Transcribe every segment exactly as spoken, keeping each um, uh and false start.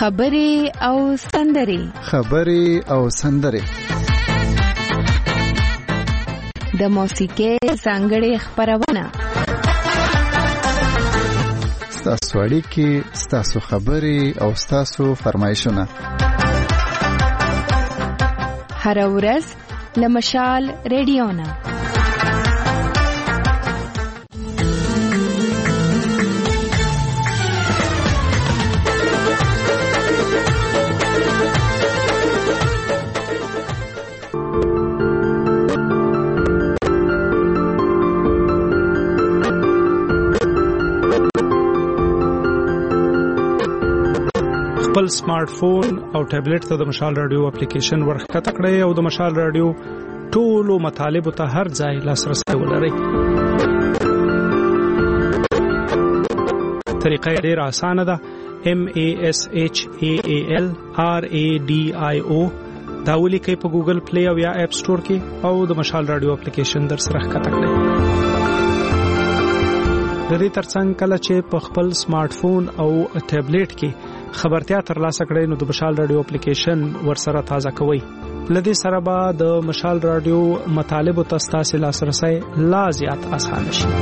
خبرې او سندرې خبرې او سندرې د موسیقۍ ځانګړې خپرونه ستاسو اړیکې ستاسو خبرې او ستاسو فرمایشونه هر ورځ له مشال ریډیو نه خپل سمارټ فون او ټابلیټ ته د مشال رادیو اپلیکیشن ورښکته کړئ او د مشال رادیو ټولو مطالبو ته هر ځای لاسرسی ولرئ. طریقه ډېره اسانه ده. M A S H A A L R A D I O دا ولیکئ په ګوګل پلی او یا اپ سٹور کې او د مشال رادیو اپلیکیشن در سره ښکته کړئ. د دې ترڅنګ کله چې په خپل سمارټ فون او ټابلیټ کې خبرتیا ترلاسه کړئ نو د مشال رادیو اپلیکیشن ورسره تازه کوئ. لدې سره به د مشال رادیو مطالبو ته ستاسو لاسرسی لا زیات اسانه شي.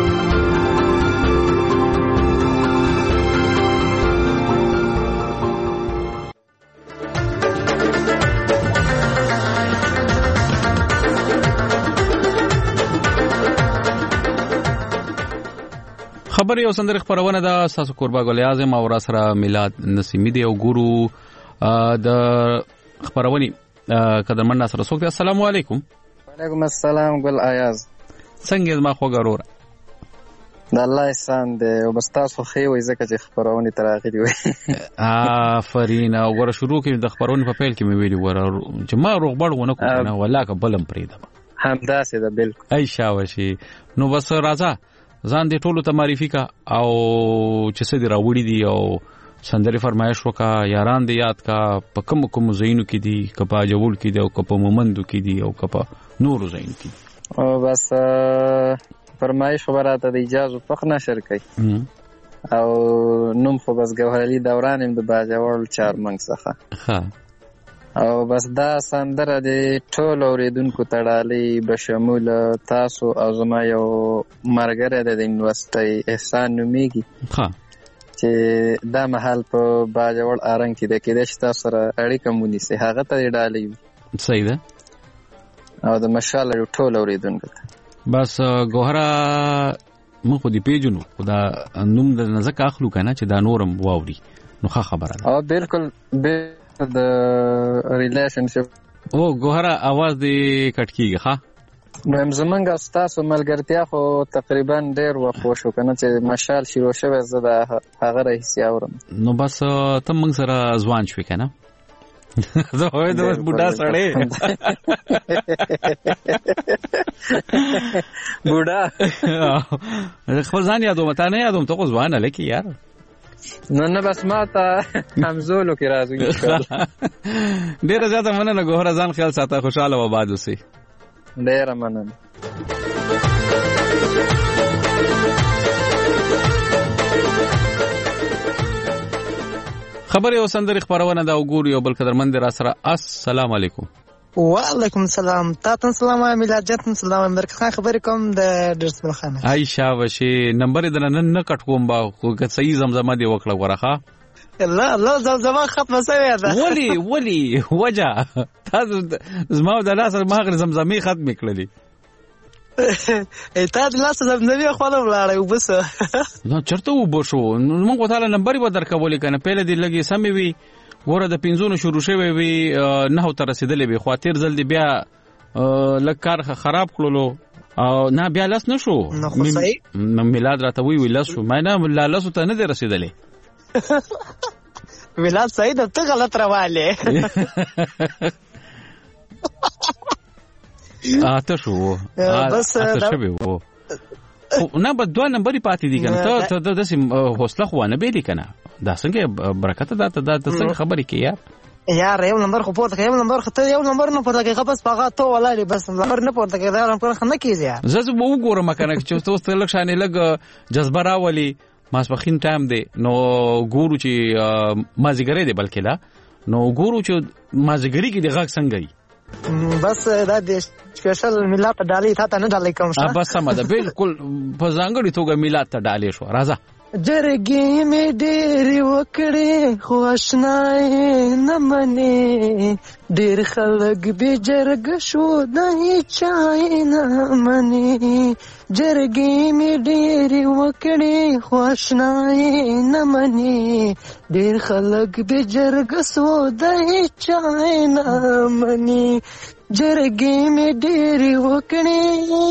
خبرې او سندرې خبرونه ده. تاسو قربا ګل اعظم او را سره میلاد نسیمی دی او ګورو د خبرونی قدرمن ناصر څوک دی. السلام علیکم. وعلیکم السلام ګل ایاز. څنګه ما خو ګورور د الله احسان دی او بس تاسو خې وای زکه چې خبرونه تراغلي وي. آفرین. او ور شروع کې د خبرونه په پیل کې مې ویلي ور چې ما روغبړ ونه کوم ولا که بلم پریدم همداسې ده بالکل. ای شاوشي نو بس راځه ځان دې ټولو ته معرفي کا او چې څه دې راوړي دي او سندرې فرمایش وکا یاران دې یاد کا په کوم کوم زینو کې دي کپا جوړ کې دي او کپا مومندو کې دي او کپا نور زین کې او بس فرمایش خبره ته د اجازه پخ نشر کوي او نوم خو بس ګوهرعلی دوران هم د باجوړ چارمنګ څخه ها او بس دا سندره د ټول اوریدونکو تړالي بشمول تاسو او زما یو مرګره د یونیورسيټي احسان نومیږي ها چې دا محل په باجوړ ارنګ کې د کېدې شته سره اړیکه مونږ سي هغه ته ډالي. صحیح ده. او د مشال ټول اوریدونکو بس ګوهره مخ دې پیجنو خدا نوم د نزک اخلو کنه چې دا نورم واوري نو ښه خبره ده. او بالکل به د ریلیشنشپ او ګوهره आवाज دې کټ کیږي. ها نو زمونږ تاسو ملګرتیا خو تقریبا ډېر وخت شو کنه چې مشال شروع شوه زه د هغه رئیس اورم نو بس ته موږ سره ځوان شوې کنه زه وای د بوډا سړی بوډا خپل ځان یادوم ته نه یادوم ته خو ځوان لکه یار نو نه بس ما ته همزولو کې راځي ډېر زیاته مننه ګوهره ځان خیال ساته خوشاله و آباد اوسئ. ډېر مننه. خبرې او سندرې خبرونه دا وګوري او بل قدرمن را سره. السلام علیکم. وعلیکم السلام. تاسو سلام میلاد جان سلام درکه خبرې کوم د درسمل خانه عائشہ وشي نمبر د نن نه کټ کوم با خو که صحیح زمزمه دی وکړه ورخه لا لا زمزمه ختمه شوی ده. ولی ولی وجه تاسو زما د لاس ما غیر زمزمه ختم کړلې ای تاسو لاس زمزمه خو نه ولاړې وبس نو چرته وبشو موږ تعالی نمبر به درکولې کنه پهله دی لګي سمې وي ګوره د پنځونو شروع شوی وي نه تر رسیدلې به خاطر زل دی بیا لکار خراب کړلو او نه بیا لاس نشو میلاد راته وی وی لاس شو ما نه لاس ته نه دی رسیدلې میلاد صحیح ده ته غلط راواله اته شو بس اته شوی وو نه به دوه نمبر پاتې دي کنه ته ته د سیم حوصله خو نه به دي کنه دا څنګه برکت ده ته دا څنګه خبرې کې یار یار یو نمبر خو پورته یو نمبر خو ته یو نمبر نه پورته کې بس پاغه ته ولاړې بس نمبر نه پورته کې دا نمبر خنه کیږي یار زه زه وګورم کنه چې تاسو ته لږ شانې لږ جذبه راولي ماسپخین ټایم دی نو ګورو چې مازیګری دی بلکې لا نو ګورو چې مازیګری کې د غږ څنګه وي بس دا د سپیشل میلاد ته ډالۍ تا ته نه ډالۍ کوم ښه بس سمه ده بالکل په ځانګړي توګه میلاد ته ډالۍ شو راځه جرګې مې ډېرې وکړې خو اشنایې نه منې ډېر خلک بې جرګه شو د هېچا یې نه منې جرګې مې ډېرې وکړې خو اشنایې نه منې ډېر خلک بې جرګه شو د هېچا یې نه منې جرګې مې ډېرې وکړې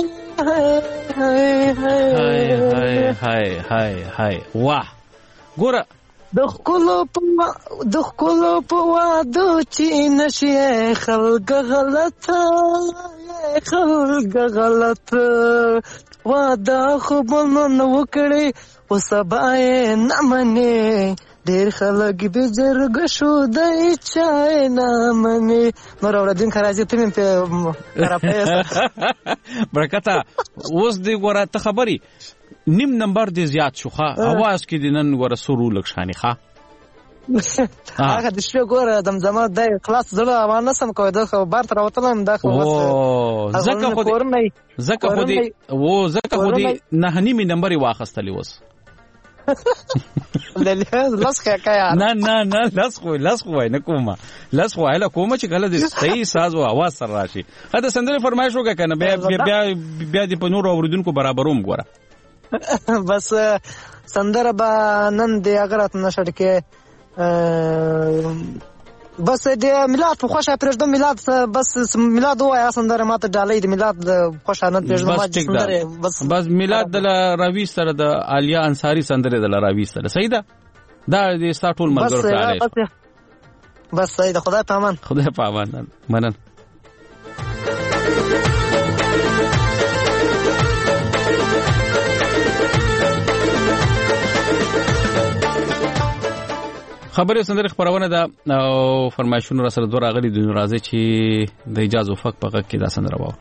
هاي هاي هاي هاي هاي هاي واه ګوره د ښکلو په د ښکلو په واده چې نشي خلک غلطه خلک غلطه واده خو به نن وکړې خو سبا یې نه منې ډېر خلک بې جرګه شو د هېچا یې نه منې نور اورېدونکی راځي ته مې پې برکته اوس دې ګوره ته خبرې نیم نمبر دې زیات شو ښه اواز کې دې نن ګوره سرو لږ شانې ښه هغه د شپې ګوره دمزمه دی خلاص زړه روان نه سم کوی دا خو بار ته راوتلم دا خو بس ځکه خو دې ځکه خو دې و ځکه خو دې نهه نیمې نمبر یې واخیستلې اوس لس خیا نه نه نه لس خو لس خو نه کومه لس خو اله کومه چې کله د صحیح ساز او आवाज سره راشي دا سندره فرمایش وکړه کنه بیا بیا بیا د پنور اوریدونکو برابروم ګوره بس سندره با نن دی اگرات نشړ کې بس د میلاد په خوښه پرېږدم میلاد بس میلاد وایا سندره ماته ډالۍ د میلاد خوښه نه پرېږدم ما سندره بس بس میلاد د راوي سره د علیا انصاری سندره د راوي سره صحیح ده دا د ستا ټول ملګرو ته بس صحیح ده خدای په امان خدای په امان منن خبرې سندره خبرونه ده او فرمایشونه را سره دوه راغلي د راځي چې د اجازه فق په غږ کې دا سندره واو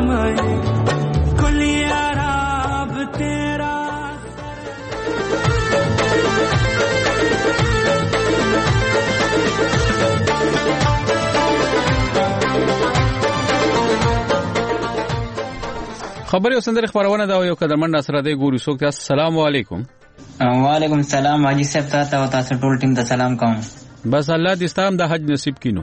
मैं कुलिया राब तेरा خبري او سندري خبرونه دا یو قدرمن سره دی ګوري څوک. السلام علیکم. وعلیکم السلام حاجی صاحب تاسو او تاسو ټول ټیم ته سلام کوم. بس الله دې ستاسو د حج نصیب کینو.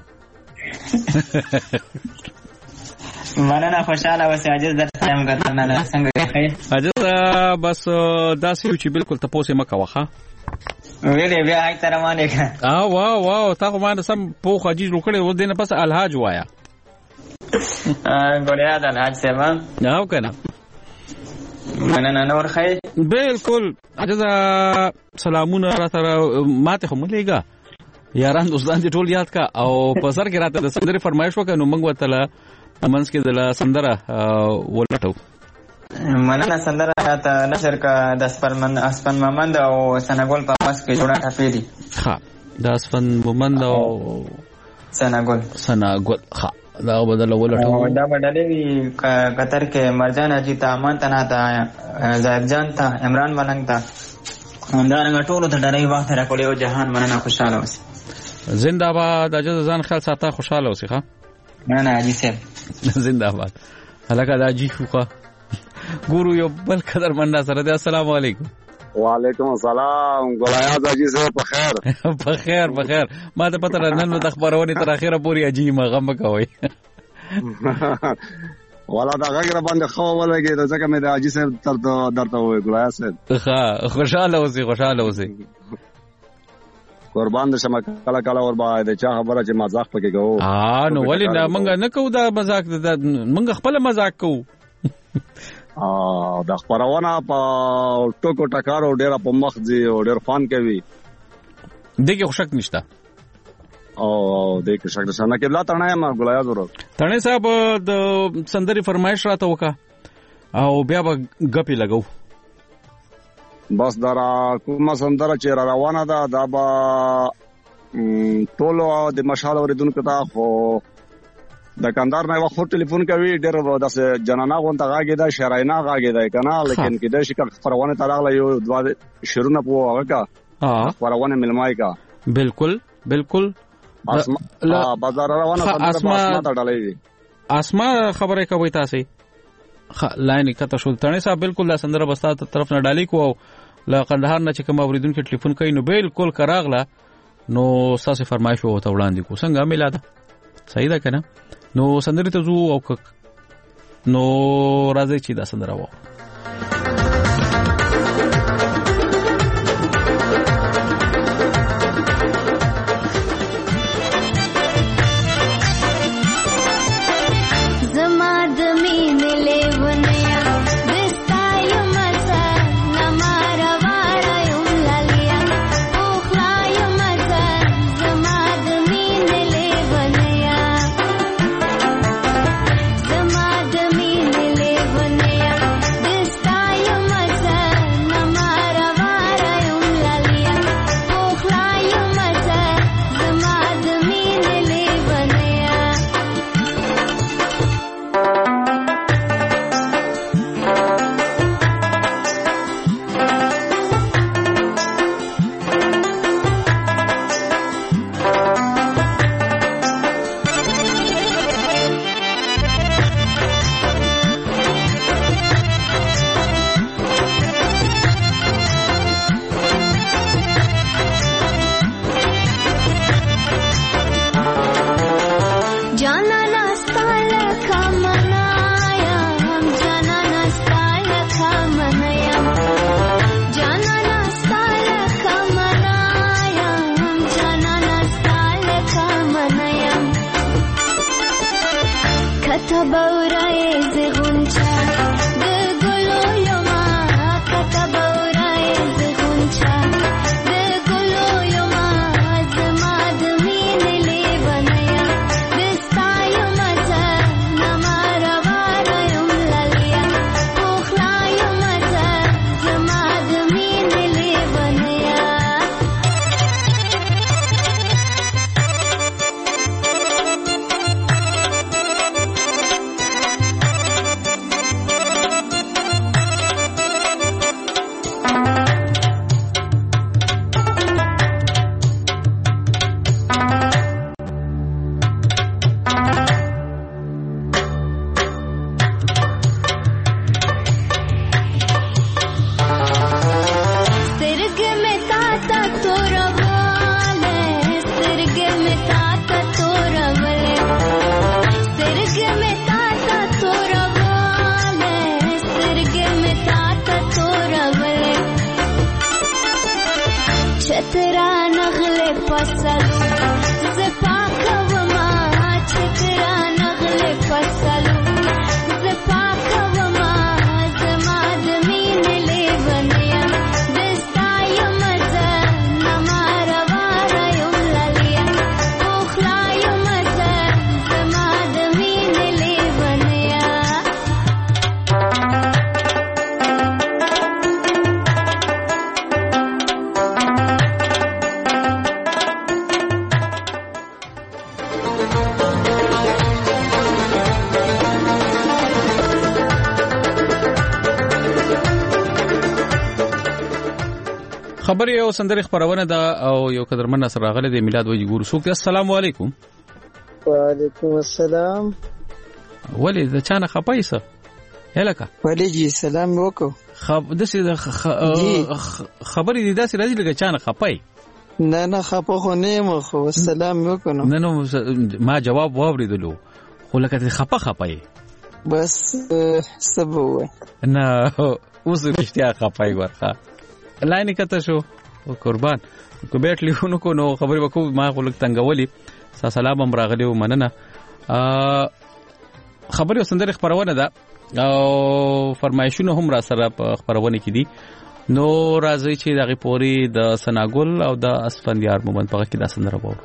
مننه خوشاله اوسه عاجز در سلام غتنه څنګه ښه عاجز بس داسې چې بالکل تاسو مکه واخه ویلې بیا هاي تر باندې کا اه واه واه تاسو باندې سم پوخ عجیز وکړي و دینه پس الحاج وایا ګوریا د الحاج صاحب نو کنه مننه نور خیر بالکل عاجز سلامونه را سره ماته هم لګا یاران دوستان دې ټول یاد کا او په سر کې راته د سندري فرمایش وکړو نو موږ وتله امنس کې د سندره ولټو مننه سندره ته نشر کا د اسپن اسپن ممند او سنگول په پاس کې جوړه ټاپې دي ها د اسپن ممند او سنگول سنگول ها دا بدل ولټو دا بدلې قطر کې مرجان اجي تامان تنا تا زاهد جان تا عمران ملنګ تا همدارنګه ټولو ته ډېرې وخت راکړې او جهان مننه خوشاله اوسئ زنده باد اجازه ځان خیال ساته خوشاله اوسئ ښه مننه حاجی صاحب زنده باد هلکه دا جی شوخه ګورو یو بل قدر مننه سره دی. السلام علیکم. وعلیکم السلام ګلایاز حاجی صاحب په خیر په خیر په خیر ما ته پته نن نو د خبرونه تر اخره پوری عجیب مغم کوي والا دا غږ را باندې خو ولګي دا ځکه مې د حاجی صاحب تر درته وې ګلایاز صاحب ښه خوشاله اوسئ خوشاله اوسئ قربان دې شمه کله کله ور باندې چا خبره چې مزاق پکې کوو اه نو ولې نه مونږ نه کوو دا مزاق مونږ خپل مزاق کوو اه د خبرونه په ټوکو ټکارو ډېر په مخ دي او ډېر فان کوي دغه خوشک نشته او دغه شک نشته نه کبلا تنه ما ګلایاز ورو تنه صاحب د سندري فرمایش راته وکا او بیا به غپی لګاو بس درا کومه سندره چې روانه ده دا به ټولو د مشال اوریدونکو ته خو د کاندار نه وخت ټلیفون کوي ډېر داسې جنانا غونته غاګي دا شراینا غاګي دا کنه لیکن کې د شکل فرونه تراغله یو دوا شروع په هغه کا اه فرونه ملمای کا بالکل بالکل اسما بازار روانه اسما ته ډالې اسما خبره کوي تاسو لاین کته شول تنه صاحب بالکل دا سندره بستا طرف نه ډالې کو لا قندهار نه چې کوم اوریدونکو ټلیفون کوي نو بالکل کراغله نو تاسو فرمایش وو ته وړاندې کو څنګه ملاده صحیح ده کنه نو سندري ته زو او نو راځي چې دا سندره وو نغلې فصلو زپا کوما چترا نغلې فصلو زپا کوما زما د مینې لیونیا دستا یم زه نما روانه یم لالیا پوخلا یم زه زما د مینې لیونیا خبر یو سندره خبرونه ده او یو قدرمن سره غل د میلاد وجه ګور سوک. السلام علیکم. وعلیکم السلام. ولی د چانه خپایسه هلکه ولی جی سلام وکړو. خب د څه خبرې دي داسې راځي لکه چانه خپای. نه نه خپه خو نه مو خو سلام وکړو. نه نو ما جواب واوریدلو خو لکه خپه خپای بس سبو نه اوس رښتیا خپای ورخه لاینه کته شو قربان کو بیت لیونو کو نو خبرې وکړو ما خو لک تنګولې سلام هم راغلی و مننه. خبرې سندره خبرونه ده او فرمایشونه هم را سره په خبرونه کې دي نو راځي چې دغه پوری د سناګل او د اسفندیار مومن په کې د سندره وو.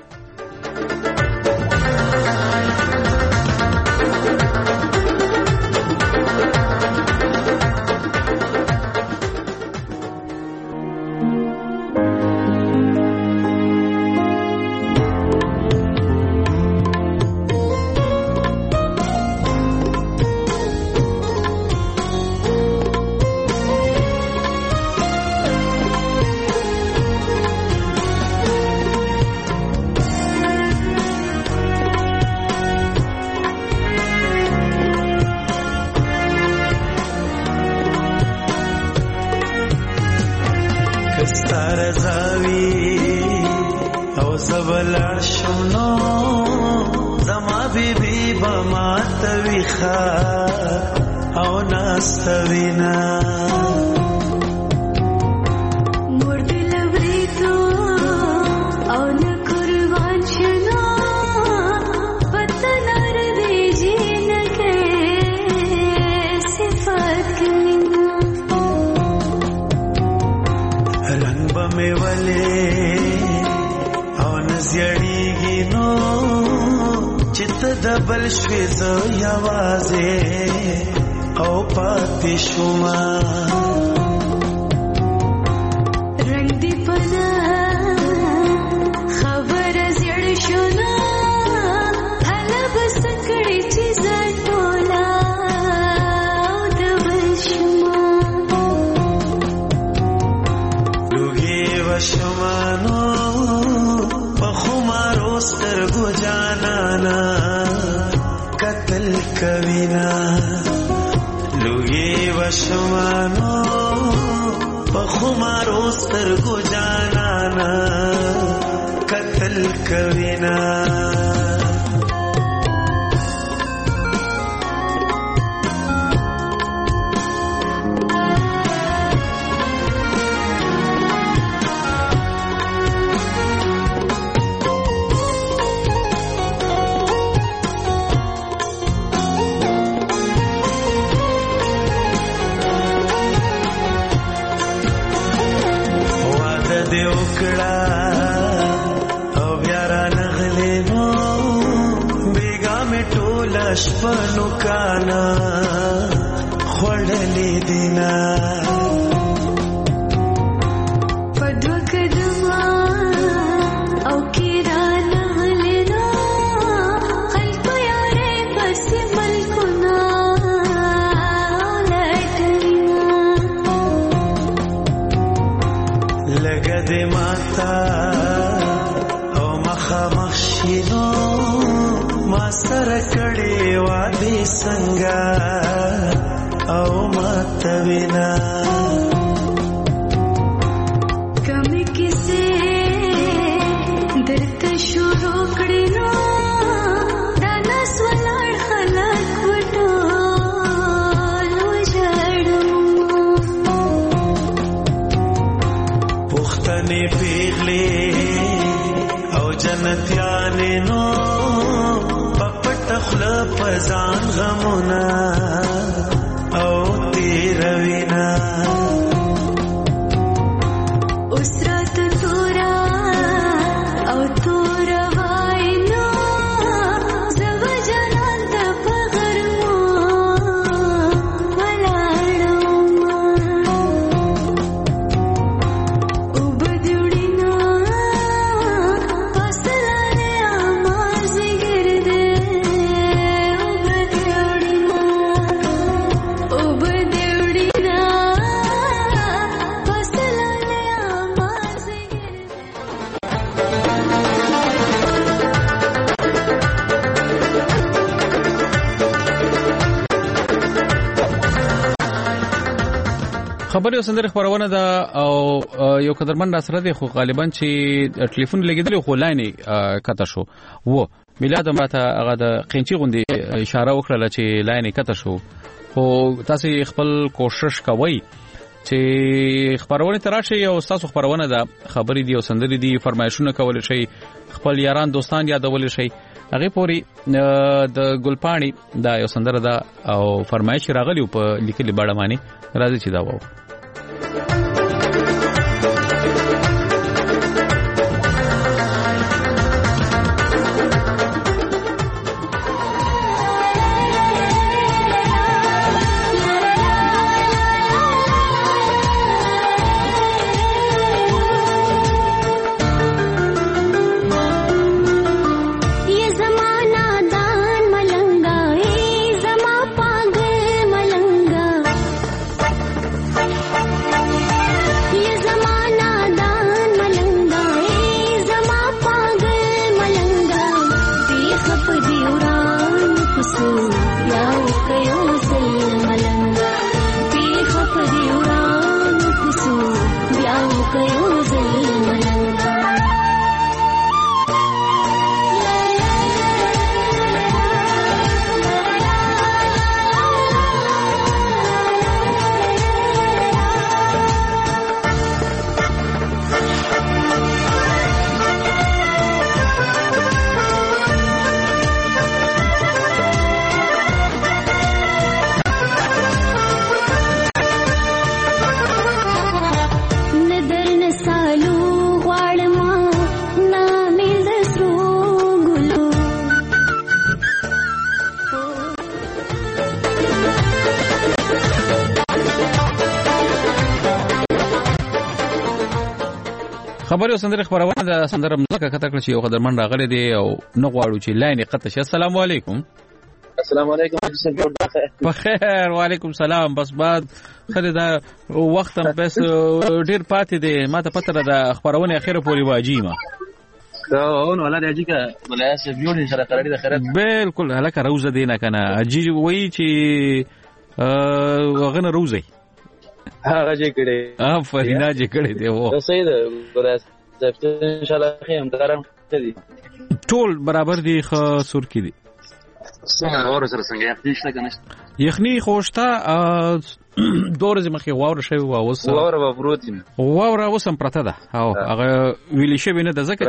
جنتیانې نو پپټ خله پزان غمونه او تیروینا اسرت تورا او تورا واینا زو جنان د پغرمو ولاړم او بدوړینا پسلاره اماز ګرده او بدوړینا او بدوړینا پسلاره اماز خبري او سندره خبرونه ده او یو قدرمن را سره دی خو غالبا چې ټلیفون لګیدل خو لاینې کته شو و میلاد ماته هغه د قینچی غوندي اشاره وکړه چې لاینې کته شو خو تاسو خپل کوشش کوئ چې خبرونه تراشي او تاسو خبرونه ده خبري دی او سندري دی فرمایشونه کول شي خپل یاران دوستان یادول شي هغه پوری د ګلپاڼي دا یو سندره ده او فرمایش راغلی په لیکلي باندې معنی راځي چې دا وو خبري او سندره خبرونه د سندره مزه کته کړ چې یو قدرمن راغلی دی او نه غواړو چې لاین قطه شي. السلام علیکم. السلام علیکم. بخیر. وعلیکم سلام. بس بعد خله دا وخت هم بس ډیر پاتې دی ما ته پته ده خبرونه اخیره پوری واجی ما دا اون ولادت اجي کا ولایت سیوډ سره قراری د خیرت بالکل هلکه روزه دینه کنه اجي وای چې غنه روزه هغه چې کړي اه فرینا چې کړي دی وو صحیح ده ولایت ان شاء الله خیم درم دي ټول برابر دي خو سور کې دي څنګه اور سره څنګه یخني شته کنه یخني خوشته دور زمخي واور شوی و اوس واور و پروتین واور اوس هم پرته ده او هغه ویلی شوی نه د زکه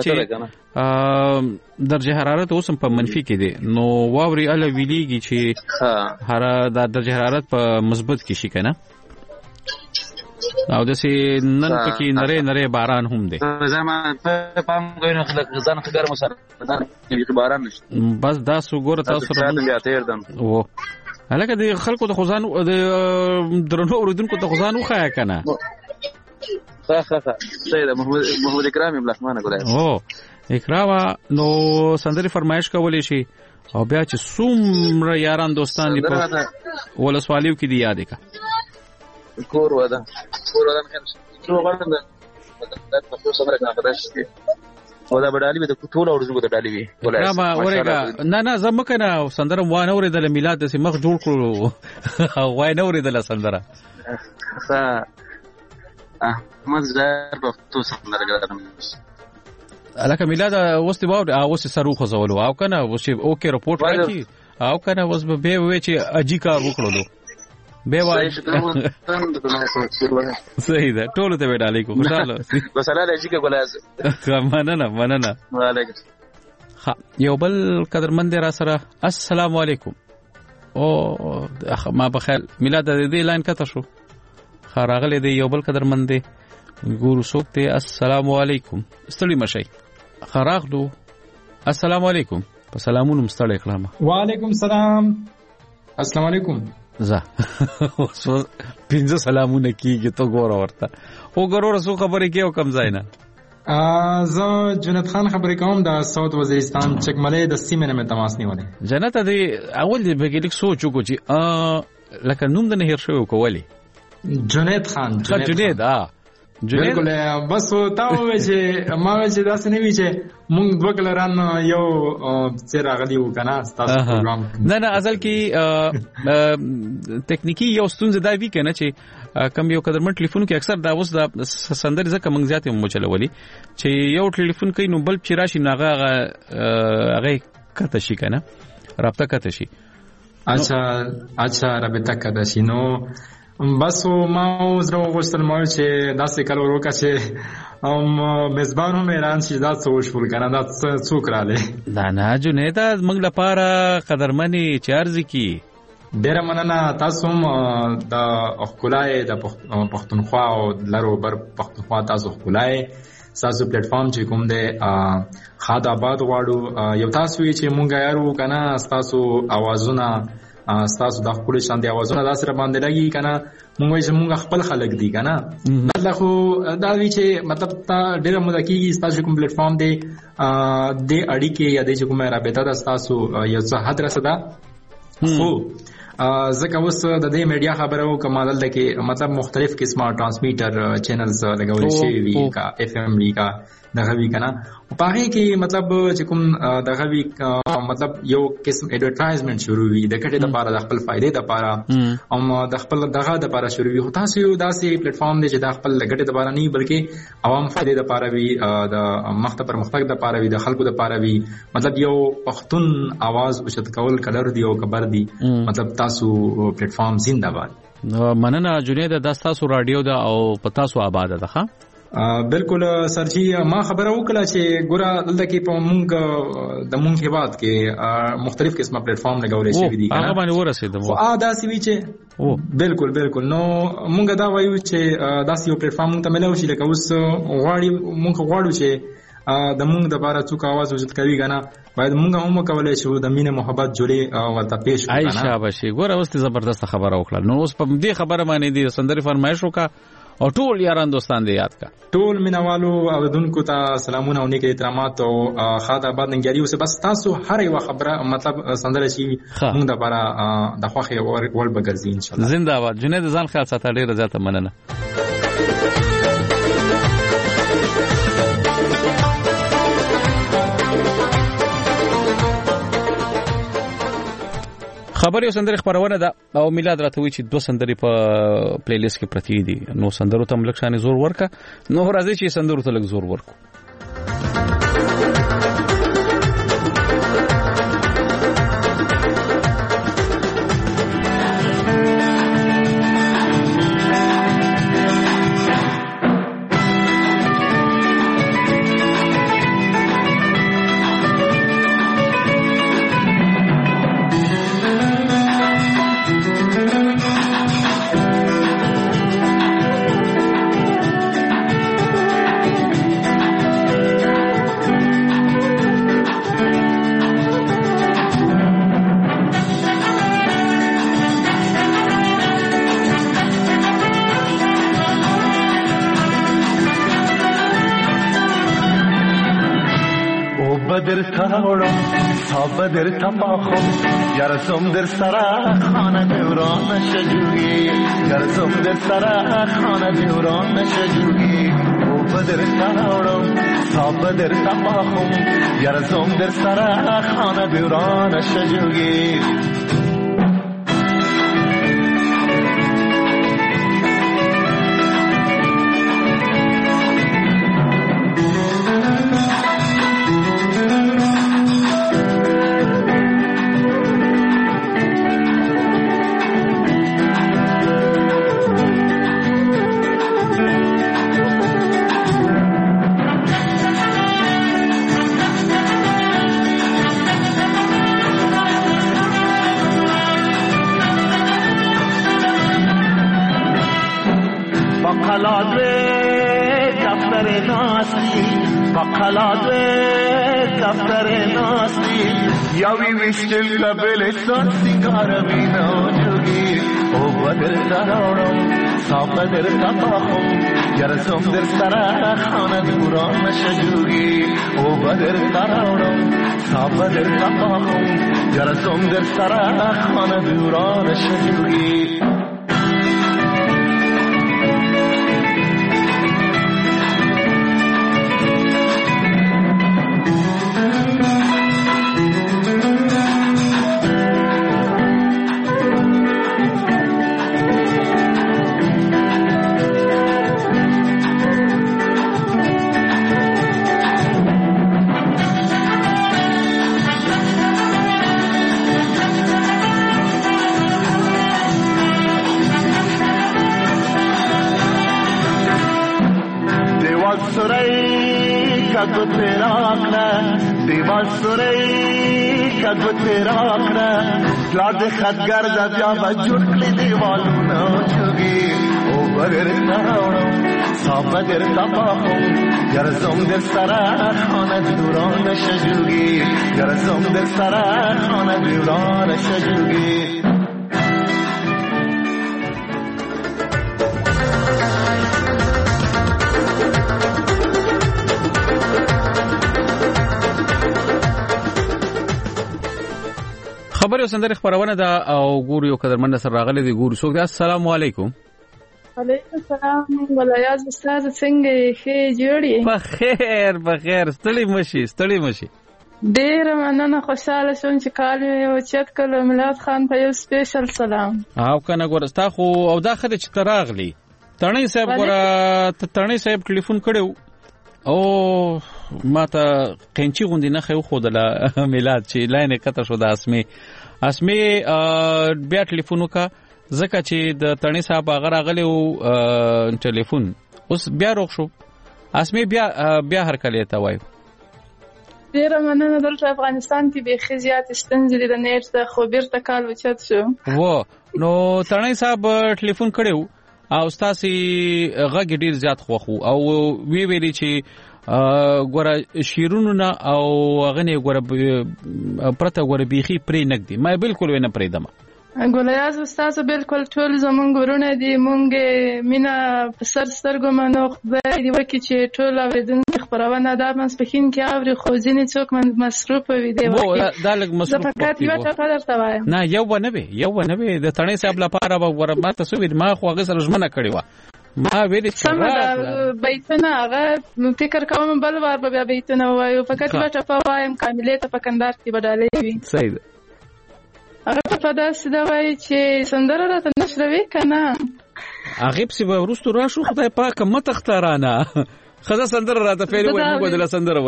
چې درجه حرارت اوس په منفي کې دي نو واوري ال ویلیږي چې هر د درجه حرارت په مثبت کې شي کنه او دسي نن پکې نری نری باران هم دی زما په پام غوینه خلک ځان خګر مو سره کې باران نشته بس دا سګور تاسو سره بیا تیر دم و هلکه د خلکو د خزان د درنو اوردونکو د خزان وخایا کنه ها ها ها سید محمد محمد اکرام بلخمانه ګلای او اکرام نو سندري فرمایش کولې شي او بیا چې څومره یاران دوستان دي په ولسوالیو کې دی یاد کا کور ودا کور ودا مخه نو غواړم د تاسو سره کنه ودا بډالي به د ټول اورزو ته ډالي وي ولای ما اورګه نه نه زم کنه سندره وانه اوریدل میلاد د مخ جوړ کړو وای نه اوریدل سندره ها احمد زهر په تو سندره غواړم الکه میلاد اوس دی باور اوس سرو خو زولو او کنه اوس اوکې رپورټ راځي او کنه اوس به وی چې اجي کار وکړو به وای صحیح ده ټول ته وډالې کو خوشاله بس الله دې چې ګولاز مننه مننه وعلیکم ها یو بل قدرمند را سره السلام علیکم او ما بخیر میلاد دې لاین کته شو خراغله دې یو بل قدرمند ګورو څوک ته السلام علیکم ستړي مشي خراغلو السلام علیکم په سلامونو مستړی کړم وعلیکم السلام السلام علیکم زه سو پینځه سلامونه کیږي ته ګور ورته او ګور ورسو خبرې کې او کم ځای نه زه جنت خان خبرې کوم د ساوث وزیرستان چکملې د سیمې نه مې تماس نیولې جنت دې اول دې به لیک سوچ وکړي چې لکه نوم د نه هیر شوی کولی جنت خان جنت اه بالکل بس تا وې چې ما وې چې داسې نه وی چې مونږ دوه کلران یو څیر غلی و کنه تاسو پروګرام نه نه اصل کې ټکنیکی یو ستونزه دا وی کنه چې کم یو قدرمن ټلیفون کې اکثر دا اوس د سندر زکه مونږ زیاتې مو چلولي چې یو ټلیفون کوي نو بل چې راشي ناغه هغه کته شي کنه رابطه کته شي اچھا اچھا رابطه کته شي نو بس ما زرو غوښتل ما چې داسې کال وروکه چې ام میزبان هم ایران شي دا څه وشول کنه دا څوک رااله دا نه جنید موږ لپاره قدرمنې چارز کی ډیره مننه تاسو هم د خپلای د پښتونخوا او لرو بر پښتونخوا تاسو خپلای تاسو پلیټ فارم چې کوم دی خاد آباد واړو یو تاسو چې مونږ یارو کنه تاسو اوازونه تاسو د خپل شان دی اوازونه داسره باندې لګي کنه مونږ یې مونږ خپل خلک دی کنه الله خو دا وی چې مطلب تا ډیره مده کیږي تاسو کوم پلیټ فارم دی د اړیکې یا د کومه رابطه د تاسو یو څه حد رسدا خو زکه اوس د دې میډیا خبرو کمال د کې مطلب مختلف قسمه ټرانسمیټر چینلز لګول شي وی کا اف ام وی کا دغه وی کنه په هغه کې مطلب چې کوم دغه وی مطلب یو قسم اډورټایزمنت شروع وي د کټه د لپاره د خپل فائدې د لپاره او د خپل دغه د لپاره شروع وي تاسو یو داسې پلیټ فارم دی چې د خپل لګټه د لپاره نه بلکې عوام فائدې د لپاره وي د مخته پر مختګ د لپاره وي د خلکو د لپاره وي مطلب یو پښتون आवाज اوچت کول کلر دی او خبر دی مطلب تاسو پلیټ فارم زنده‌باد مننه جنید د تاسو رادیو دا او پتا سو آباد ده ښه بالکل سرجی ما خبره وکړه چې ګوره دلته کې په مونږ د مونږ هیواد کې مختلف قسمه پلیټ فارم لګولې شوی دي هغه باندې ورسېدم او ا داسې وی چې بالکل بالکل نو مونږ دا وایو چې داسې یو پلیټ فارم ته ملو شي لکه اوس غواړي مونږ غواړو چې د مونږ د بارا څوک आवाज وجود کوي غنا باید مونږ هم کولای شو د مینه محبت جوړي ورته پیش وکړو عائشہ بشي ګوره اوس زبردست خبره وکړه نو اوس په دې خبره باندې دي سندري فرمایش وکړه او ټول یاران دوستان دې یاد کا ټول مینوالو او دونکو ته سلامونه او نیک احترامات او خاطر آباد ننګیاري اوس بس تاسو هر یو خبره مطلب سندره شي موږ د لپاره د خوخه ول بغرزي ان شاء الله زنده باد جنید ځان خیال ساته ډیره زیاته مننه خبري سندري خبرونه ده او میلاد راته وی چې دوه سندري په پلی لیست کې پرتی دي نو سندرو ته ملک شانې زور ورکا نو راځي چې سندرو ته لږ زور ورکو بدر تماخم گرزم در سرا خانه دوران نشجویی گرزم در سرا خانه دوران نشجویی او بدر تاورم صاحب بدر تماخم گرزم در سرا خانه دوران نشجویی دفتر ناستی بقلات دفتر ناستی یاوی ویشتل قبلستان سنگار مینا جوگی او بدر دارم صاف در تفاهم گرزم در سر خانه دوران شجوگی او بدر دارم صاف در تفاهم گرزم در سر خانه دوران شجوگی کگو تیرا کنا دیوال سوری کگو تیرا کنا لاد خدگر زبیا بجور کلی دیوالونا چوگی او بگر نراونم صاف در تفاهم گرزم در سر خانه دوران شجوگی گرزم در سر خانه دوران شجوگی خبر سندره خبرونه دا او ګورو یو قدرمن سره راغلي دی ګورو څوک دا السلام علیکم وعلیکم السلام ولایاز استاد څنګه ښه جوړی په خیر په خیر ستړي مشي ستړي مشي ډیر مننه خوشاله شوم چې کال یو چت کله ملات خان ته یو سپیشل سلام او کنه ګورستا خو او دا خدای چې تراغلی تڼي صاحب ګور تڼي صاحب ټلیفون کړو او ماته قنچی غوندي نه خو خودله میلاد چې لاینه کته شو د اسمه اسمه بیا ټلیفون وکا زکه چې د تڼي صاحب هغه راغلی او ټلیفون اوس بیا روښ شو اسمه بیا بیا هر کله ته وای ډیر مننه دلته افغانستان کې به خزيات استنزل د نیټ د خو بیرته کال وچت شو و نو تڼي صاحب ټلیفون کړو او تاسو غږ ډیر زیات خوخو او وی ویلي چې ګوره شیرونو نه او غنی ګوره پرته ګوره بيخي پرې نګدي ما بالکل ونه پرې دمه ګولیاز استاد بالکل ټول زمونږ ورونه دي مونږ مینا په سر سترګو منو خدای دی وکي چې ټول اوریدونکو خبرونه دا مسپخین کې اوري خو ځینې څوک من مصروف وي دی وو دا لګ مصروف فقط یو څه قدر تا وایم نه یو ونه به یو ونه به د تڼي صاحب لپاره به ور ماته سو ما خو هغه سره ژمنه کړی و ما ویل چې سم بیتونه هغه فکر کوم بل وار به بیتونه وایو فقط یو څه وایم کامله ته پکندار کې بدلې وي صحیح هغه په داسې دا وایي چې سندره راته نشروي کنه هغه په سبا ورستو راشو خدای پاک متختارانه خزه سندره راته پیری وای موږ د سندره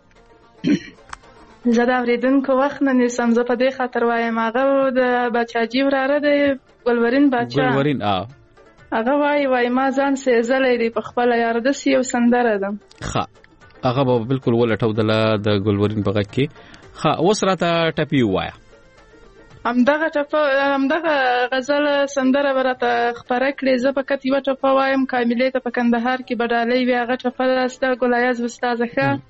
ولټو زه دا اوریدونکو وخت نه نسم زه په دې خاطر وایم هغه د بچاجي وراره دی ګلورین بچا ګلورین ا هغه وای وای ما ځان سه زلې په خپل یار د سیو سندره ده ښه هغه به بالکل ولټو د ګلورین په غږ کې ښه اوس راته ټپی وایا همدغه ټپه همدغه غزل سندره ورته خبره کړې زه فقط یو ټپه وایم کامله ته په کندهار کې بدالې وی هغه ټپه راسته ګلایاز استاد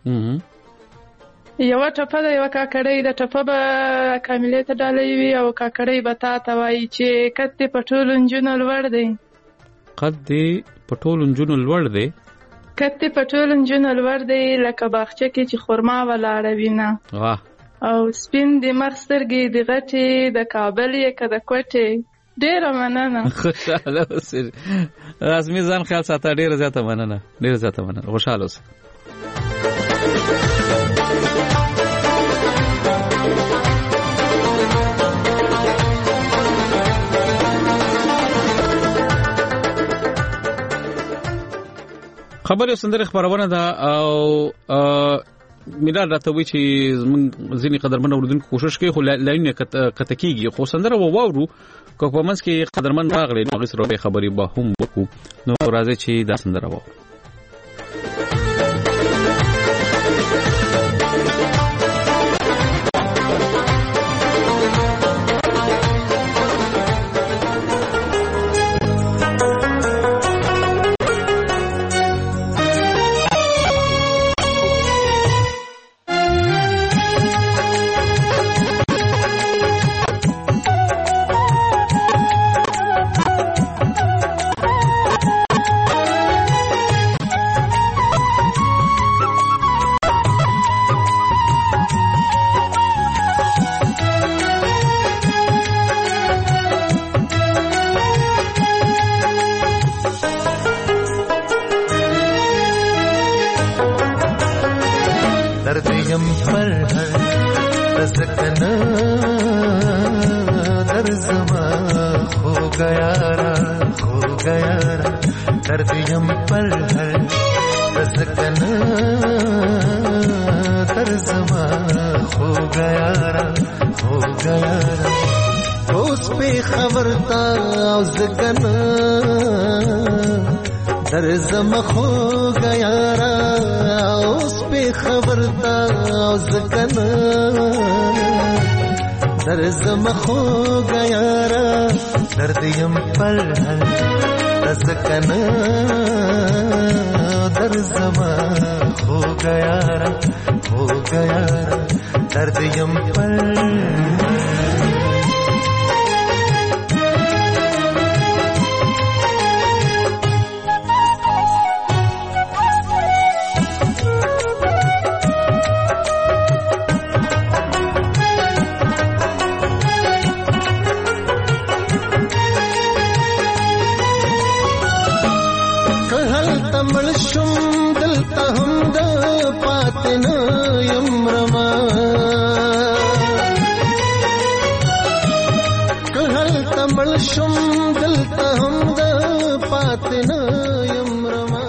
ښه یو ټپه د یو کاکړې د ټپه به کامله ته ډالې وی او کاکړې به تا ته وایي چې کته پټول انجن لوړ دی کته پټول انجن لوړ دی کته پټول انجن لوړ دی لکه باغچه کې چې خرما ولاړه وینه واه او سپین د مرسترګي د غټي د کابل یک د کوټي ډیر مننه خوشاله اوسئ رسمي ځان خیال ساته ډیر زیاته مننه ډیر زیاته مننه خوشاله اوسئ خبر سندره خبرونه ده او میلاد راته وی چې زمون ځینی قدرمن اوردونکو کوشش کوي خو لاینه کته کیږي خو سندره و واورو کو په منځ کې قدرمن راغلی نو غسر خبري به هم وکړو نو راځي چې دا سندره و درد یم پر هر رزقنا در زما خو گیا را خو گیا را درد یم پر هر رزقنا در زما خو گیا را خو گیا را اوس په خبرتا او زکنا در زما خو گیا را اوس په خبرتا او زکنا در زما خو گیا را درد یم پر هر زکنا در زما خو گیا را خو گیا را درد یم پر شم دلته هم د پاتنه یم رما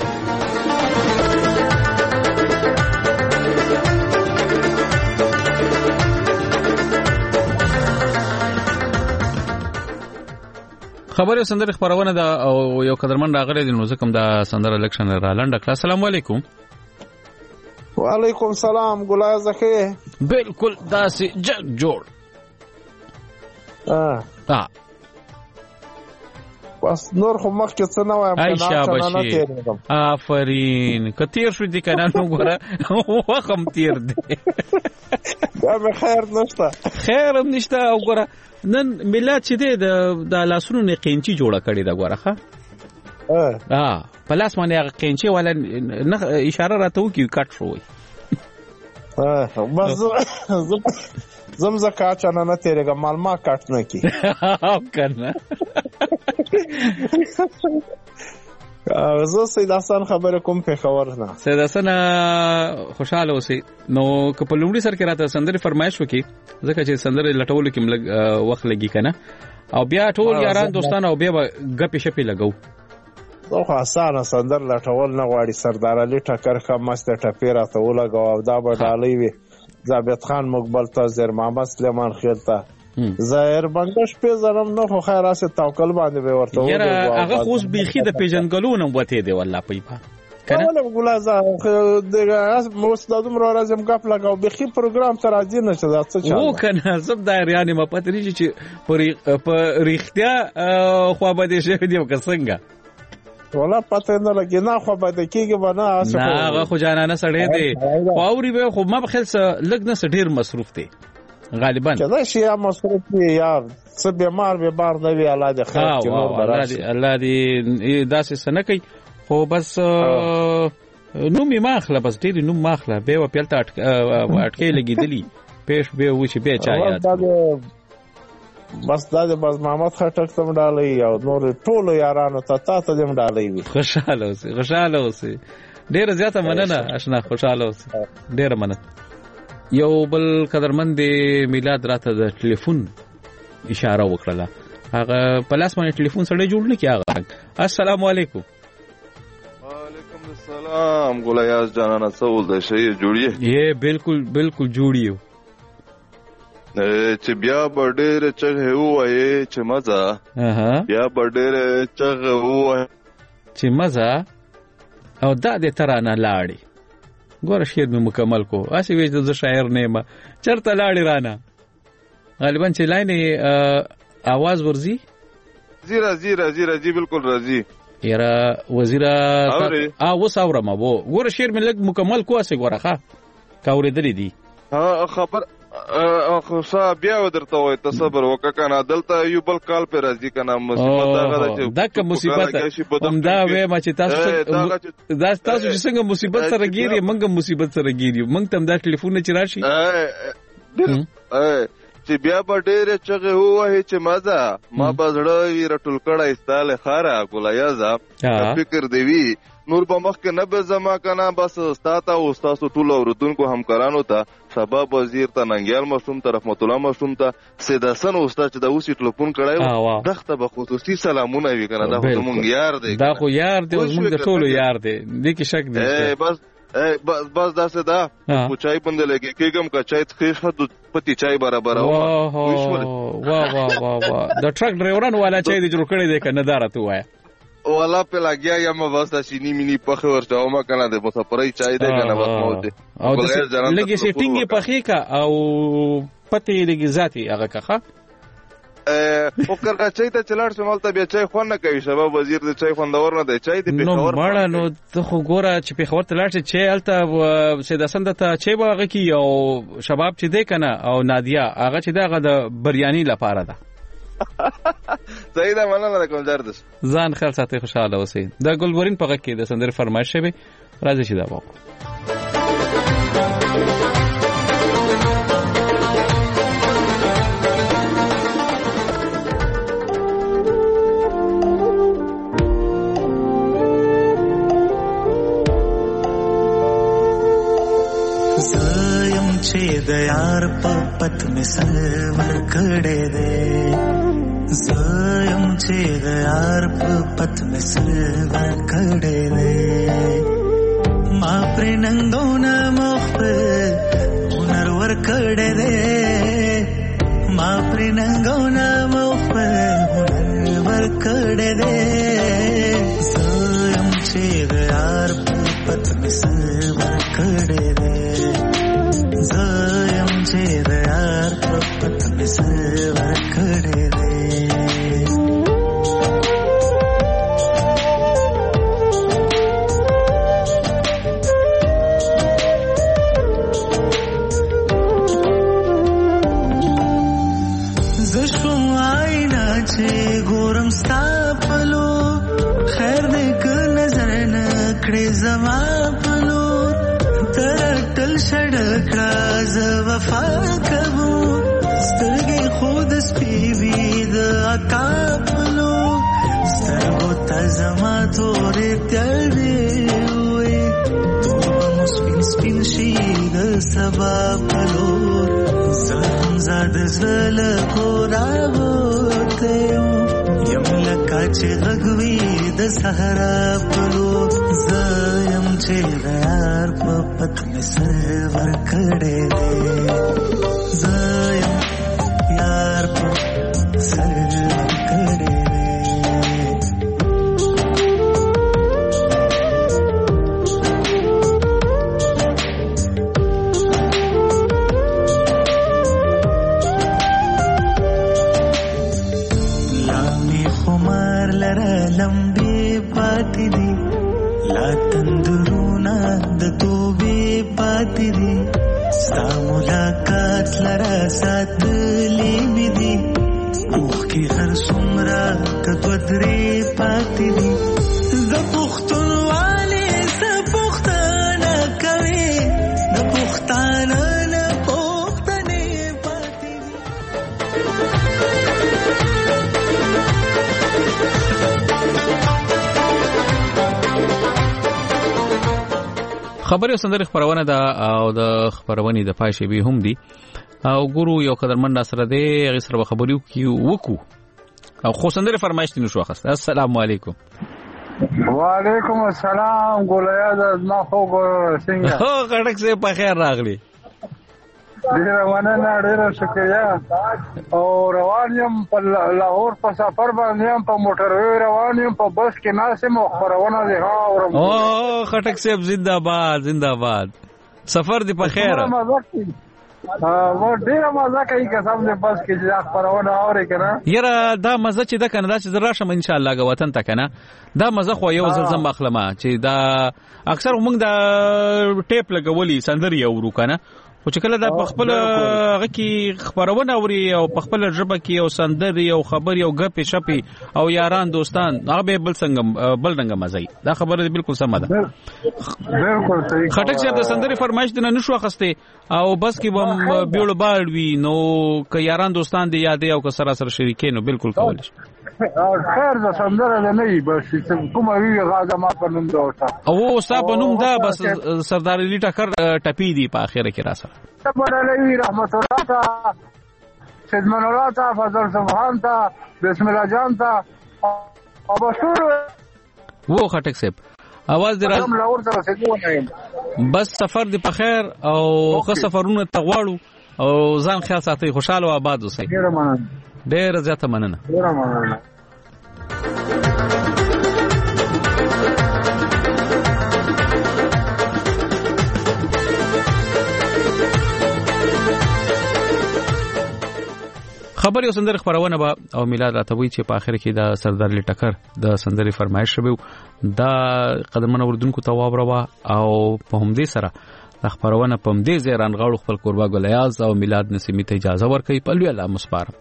خبره سندره خبرونه دا او یو قدرمن راغلی دی نو زکم دا سندره الیکشن را لنډه کړه. السلام علیکم. وعلیکم سلام. ګلای زکه بالکل داسې جګ جوړ اه ها بس نور خو مخکې څه نه وایم عائشہ بشیر آفرین کتیر شو دي کنه نو ګوره وخم تیر دی دا به خیر نشته خیر هم نشته او ګوره نن ملت چې دی د لاسونو نه قینچي جوړه کړې ده ګوره ښه اه په لاس باندې هغه قینچي ولا اشاره راته وکي کټ شوی اه بس زم زکه چانه نه تیرېږه مال ما کټ نه کی او کنه زه سید حسن خبره کوم په خبر نه سید حسن خوشاله اوسې نو که په لومړي سر کې راته سندري فرمایش وکي ځکه چې سندري لټول کې ملګ وخت لګي کنه او بیا ټول یاران دوستان او بیا غپې شپې لګاو نو خو اسانه سندر لټول نه غواړي سردار علي ټکر کا مست ټپیرا ته ولګاو او دا به ډالۍ وي ثابت خان مقبل تا زیر محمد سلیمان خیل تا ظاهر بنگش په زرم نو خو خیر اسه توکل باندې به ورته وایي یاره هغه خو بيخي د پیژنګلو نه وته دی والله پېپا کنه ولې ګلازا دغه مستدوم را راځم غف لگاو بيخي پروګرام ته راځي نه څه څه چا وو کنه زب دایر یعنی ما پته لري چې په ریختیا خو به دې شه دی وکړنګا ولا پته نه لګی نه خو به د کېږي بنا اسه نه هغه خو جانانه سړی دی خاوري به خو ما بخل څه لګ نه ډیر مصروف دی غالبا کله شي مصروف دی یار څه بیمار به بار نه وی الله دې خیر کې نور براشي الله دې داسې سنه کوي خو بس نو می ماخله بس ډیر نو ماخله به و پلته اٹکې لګیدلی پېښ به و چې به چا یاد بس دا د باز محمد خټک تم ډالې او نور ټولو یارانو ته تا ته دم ډالې وي خوشاله اوسې خوشاله اوسې ډیر زیاته مننه آشنا خوشاله اوسې ډیر مننه یو بل قدرمند میلاد راته د ټلیفون اشاره وکړه هغه په لاس باندې ټلیفون سره جوړ نه کیږي. السلام علیکم. وعلیکم السلام ګولیاز جانانه څه ول شي جوړیه یې بالکل بالکل جوړیو چې بیا بډېر چغه وایي چې مزه بیا بډېر چغه وایي چې مزه او دا دې ترانه لاړې ګوره شعر مې مکمل کو اسی وې د شاعر نه ما چرته لاړې رانه غالبا چې لاینې आवाज ورزي زیرا زیرا زیرا جی بالکل راضی یرا وزیرا ا وساوره ما وو ګوره شعر مې لګ مکمل کو اسی ګوره ښا کاورې درې دي ها خبر خو صاحب بیا ودرته وای ته صبر وکړه کنه دلته یو بل کال په راځي کنه مصیبت هغه چې دغه مصیبت هم دا وې ما چې تاسو دا تاسو چې څنګه مصیبت سره ګیری منګه مصیبت سره ګیری منګ تم دا ټلیفون چې راشي چې بیا په ډېر چغه وای چې مزه ما بزړه وی رټول کړه استاله خارا ګولایازا فکر دی وی نور به مخکې نه به زما کنه بس ستا ته او ستاسو ټولو اورېدونکو همکارانو ته شباب وزیر ته ننګیال مشروم ته رحمت الله مشروم ته سید حسن استاد چې دا اوس یې ټلیفون کړی دغه ته به خصوصي سلامونه وي کنه دا خو زمونږ یار دی دا خو یار دی زمونږ د ټولو یار دی دې کې شک دی بس بس بس داسې دا خو چای بنده لګي کېږم که چای څښې ښه د پتې چای برابره وه واه واه واه د ټرک ډرایورانو والا چای دې جوړ کړی دی که نه دا راته ووایه والا په لګیا یم بس دا شینی مینی پخې ورچوم کنه د مسافرۍ چای دی کنه بس موته او لګي سیټینګ یې پخې کا او پته یې لګي ذاتي هغه کا او کله چای ته چلاړ شمال ته بیا چای خو نه کوي شباب وزیر د چای خوندور نه دی چای د پیښور نو مړه نو ته خو ګوره چې پیښور ته لاړ شي چای الته سید حسن ته چای باغ کی او شباب چې دی کنه او نادیا هغه چې دغه د بریانی لپاره ده صحیح ده مننه کوم درد ځان خیر ساتي خوشاله اوسئ د ګلورین په غږ کې د سندرې فرمایش شوی راځي چې دا وکړو زایم چې د یار په پت می سلور کړه دې زایم چې د یار په پت می سلور کړه دې ما پر ننګونه مخ په هنر ور کړه دې ما پر ننګونه مخ په هنر ور کړه دې زایم چې د یار په پت می سلور کړه دې زایم چې د یار په پت می سلور کړه دې زما پلور تر تل شړکړه ز وفا کوو سترګې خود سپیوي د عطا پلور سترګو ته زما تورې تړې وې تور مو سپین سپین شي د سبا پلور زم زاد زل کورا وته یم لکه چې غوي د صحرا پلور زایم چې غیار په پت می سلور کړه دې زایم یار په سلور کړه دې لامي خمار لره لمبي پاتې دي لا تندرونا د توبې پاتې دي ستا ملاقات لرا ساتلې مې دي اوښکې هر څومره که دوه درې پاتې دي د پښتونوالې څه پوښتنه کوې د پښتانه نه پوښتنې پاتې دي خبري سندري خبرونه ده او د خبرونې د پای شی به هم دي او ګورو یو قدرمن سره دی هغه سره خبرو کی وکو او خو سندري فرمایش دي نو شو اخست السلام علیکم وعلیکم السلام ګولیا د ما خو ګور څنګه هو غړک سه په خیر راغلی ډیره مننه ډیره شکریا او روان یم په لاهور په سفر باندې یم په موټر وی روان یم په بس کې ناسم خبرونه دي ها اورم او خټک صاحب زنده‌باد زنده‌باد سفر دی په خیر ها و ډیره مزه کوي که سم دې بس کې چې خبرونه اوري کنه یره دا مزه چې د کنه دا چې راشم ان شاء الله غ وطن ته کنه دا مزه خو یو ځل زم اخلمه چې دا اکثر موږ دا ټیپ لګولي سندري اورو کنه خو چې کله دا په خپل هغه کې خبرونه اوري او په خپل ژبه کې او سندري او خبري او غپې شپې او یاران دوستان هغه به بل څنګه بل څنګه مزي دا خبره بالکل سم ده بالکل صحیح خټک چې د سندري فرمایش دنه نشو اخسته او بس کې بم بیول باړ وی نو که یاران دوستان دی یادې او که سره سره شریکې نو بالکل کول شي خیر د سندره نه وي بس کومه وی غاځه ما په نوم دوسه او ستا په نوم دا بس سردار علي ټکر ټپی دی په اخره کې را سره سردار علي رحمت الله تا سیدمن الله تا فضل سبحان تا بسم الله جان تا او بشور وو خټک صاحب اواز درا بس سفر دی په خیر او خو سفرونه تغواړو او ځان خیال ساتي خوشاله او آباد اوسئ ډیر مننه ډیر زیاته مننه ډیر مننه خبر یو سندره خبرونه با او میلاد راتوي چې په اخر کې دا سردار علي ټکر د سندري فرمایش شوی دا قدمن اوردونکو تواب روا او په همدې سره د خبرونه په همدې ځای رانغاړو خپل قربا ګلیاز او میلاد نسیمی ته اجازه ورکړي په لوی الله مسپار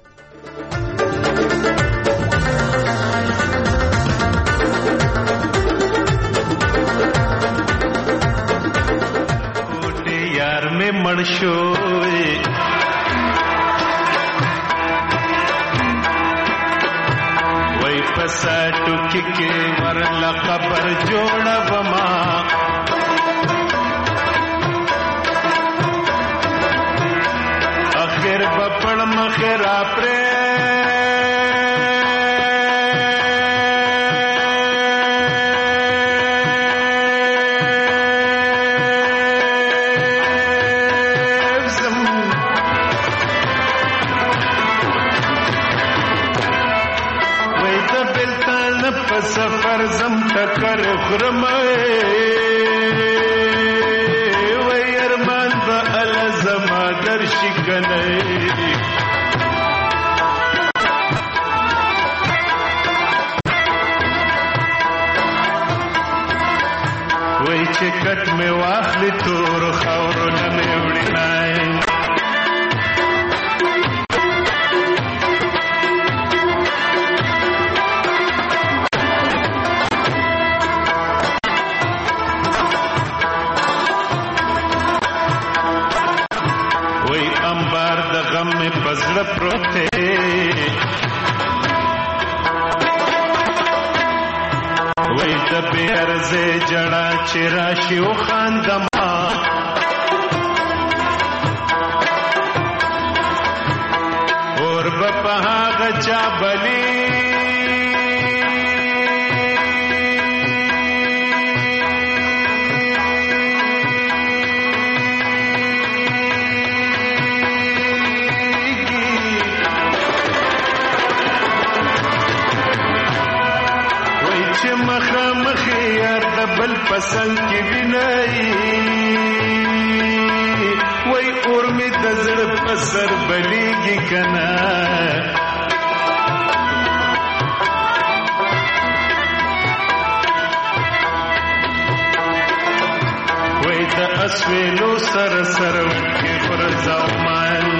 ओटे यार में मड़शोए वही पसाटू के वरला खबर जोड़ बमा आखिर बपड़ मखरा प्रे सफर जम टकर खुरमए वही अरमान बअल जमा दर्शिकने वही चिकट में वाखली तोर खौर नमे उड़नाए अंबार द गम में बजड़ प्रोते वही द बेअर्जे जड़ा चिरा शिव खान दमा और बपहा गचा बली बल पसंद की बिनाई वही उर्मी दजड़ पसर बलीगी कना वही द असवेलो सर सर के फरजामान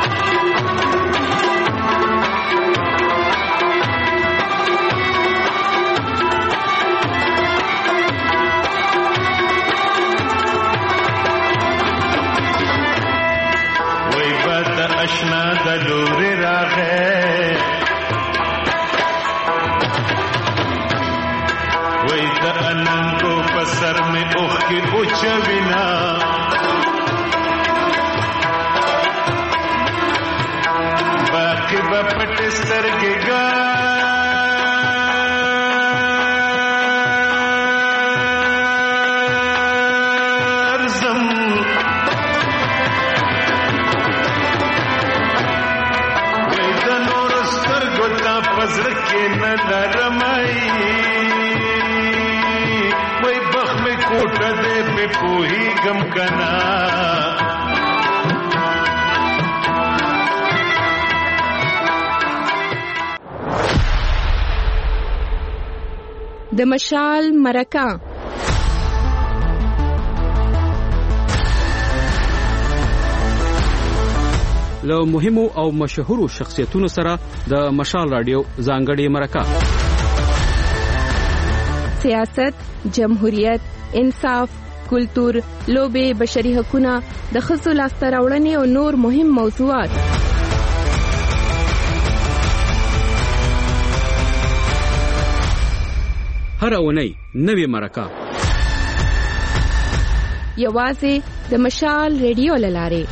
अशना दलूर रागे वही द अनंगो पसर में उख की उच्च बिना बाकी बपट सर के गा पजर के न नरमाई वही बख में कोट दे पे पोही गम कना د مشال مرکه له مهمو او مشهورو شخصیتونو سره د مشال رادیو ځانګړي مرکه سیاست، جمهوریت، انصاف، کلتور، لوبې، بشري حقوقونه، د ښځو لاسته راوړنې او نور مهم موضوعات هر اونۍ نوې مرکه یوازې د مشال ریډیو لاره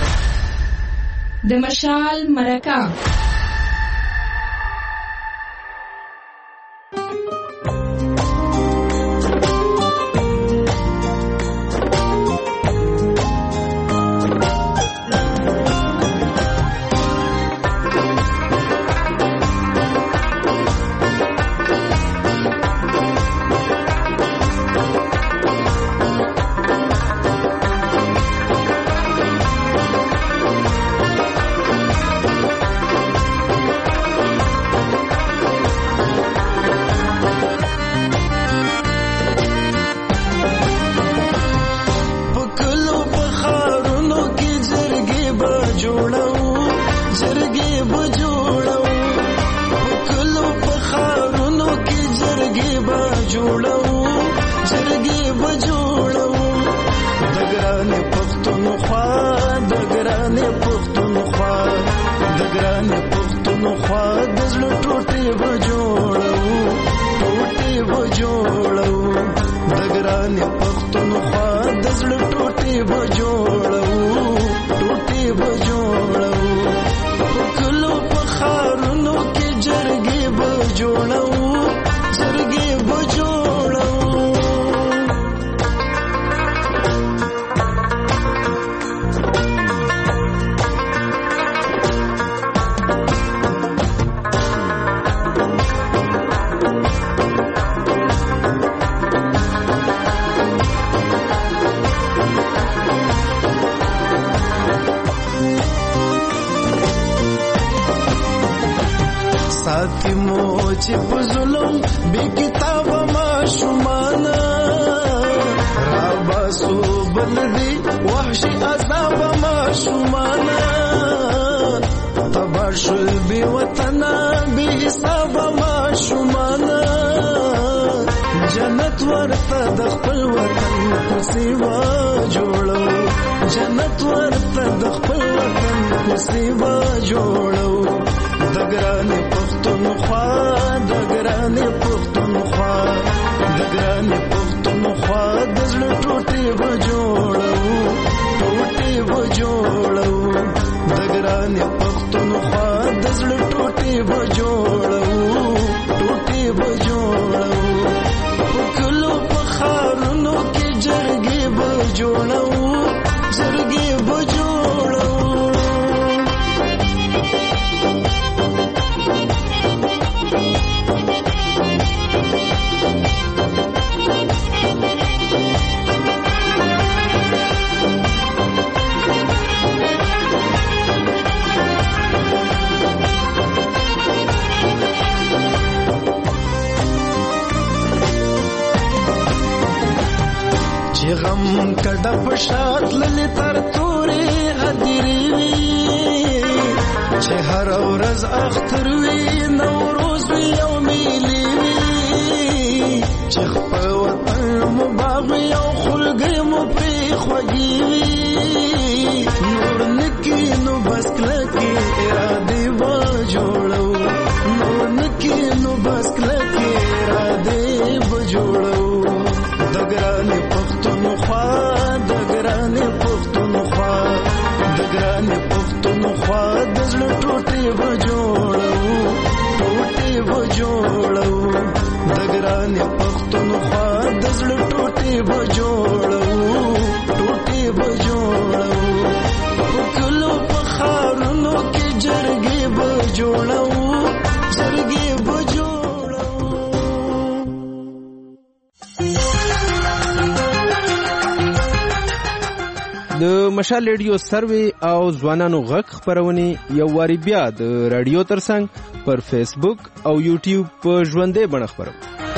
د مشال مرکه د مشال ریډیو سروي او ځوانانو غږ خبرونه یو واری بیا د رادیو ترڅنګ پر فیسبوک او یوټیوب په ژوندې بڼه خبرو.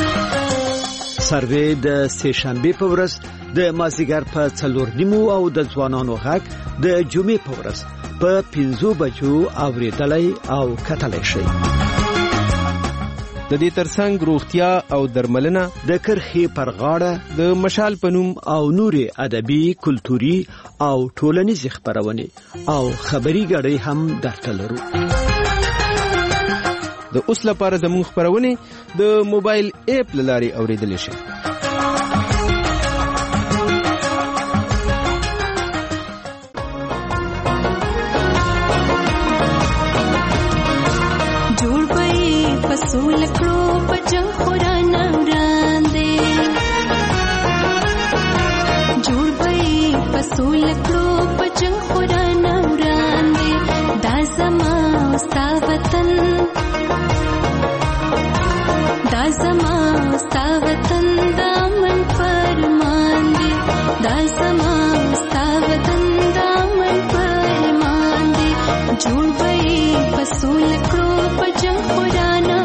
سروي د سه شنبه په ورځ د مازیګر په څلور نیمو او د ځوانانو غږ د جمعې په ورځ په پنځو بجو اوریدلای او کتلای شي. د دې ترڅنګ روغتیا او درملنه د کرخي پر غاړه د مشال پنوم او نوري ادبي کلتوري او ټولنیز خبرونه او خبري غړي هم درته لرو. د د اوس لپاره زموږ خبرونه د موبایل اپ لاري اوریدل شي. جوړ به پسول کړو په جنگ خورانه وړاندې جوړ به پسول کړو په جنگ خورانه وړاندې دا زما ستا وطن دا زما ستا وطن دا من فرمان دی دا زما ستا وطن دا من فرمان دی جوړ به پسول کړو په جنگ خورانه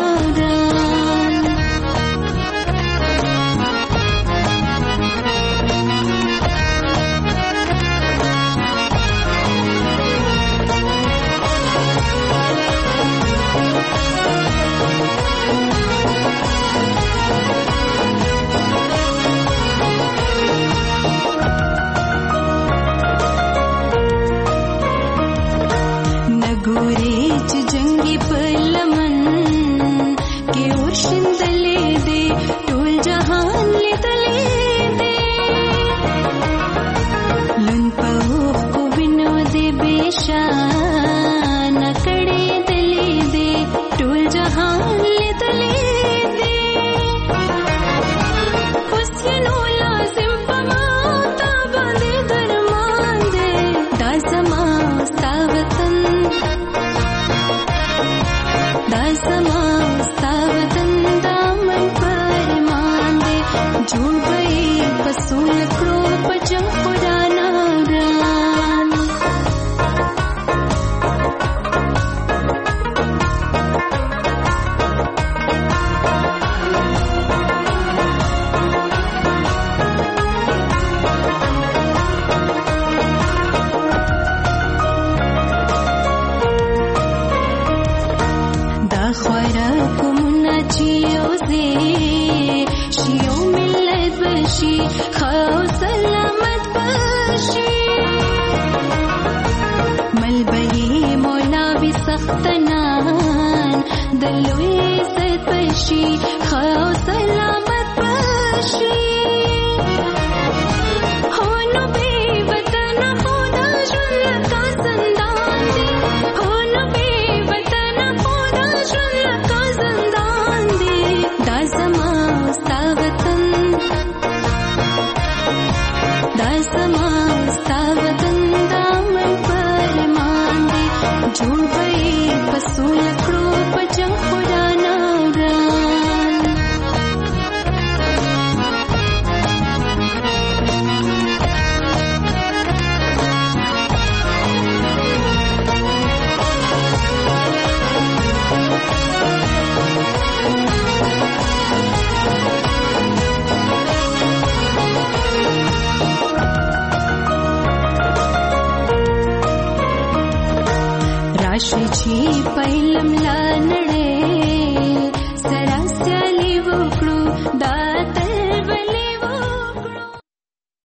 راشي چې پهلم لا